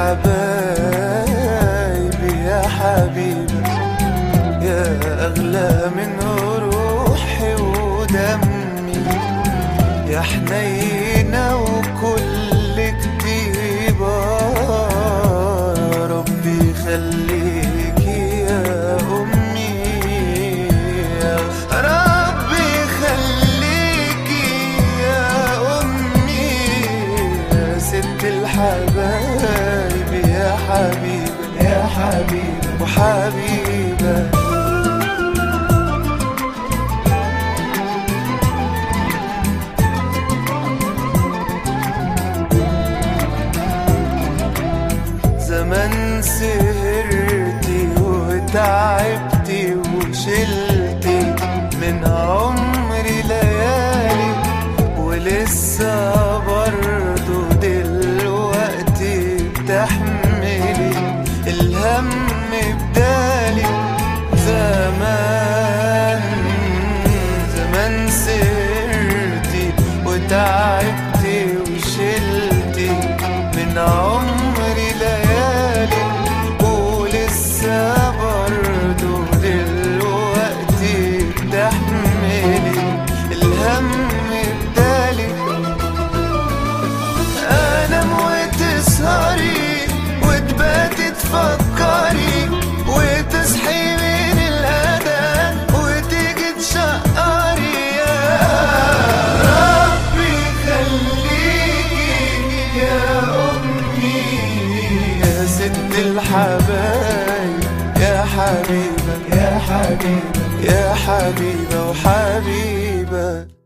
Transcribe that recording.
الحبايب يا حبيبة، يا أغلى من روحي ودمي، يا حنينة وكل كتيبة. ربي يخليكي يا أمي، يا ربي يخليكي يا أمي، يا ست الحبايب يا حبيبة، يا حبيبة وحبيبة. زمان سهرتي وتعبتي وشلتي من عمري ليالي، ولسه برضو دلوقتي بتحملي الهم بدالي. زمان سهرتي وتعبتي وشلتي من عمري ليالي، ولسه برضو دلوقتي بتحملي الهم بدالي. انام وتسهري وتباتي تفكري، وتصحي من الأذان وتيجي تشقري. يا ربي خليكي يا أمي، يا ست الحبايب يا حبيبة، يا حبيبة يا حبيبة وحبيبة.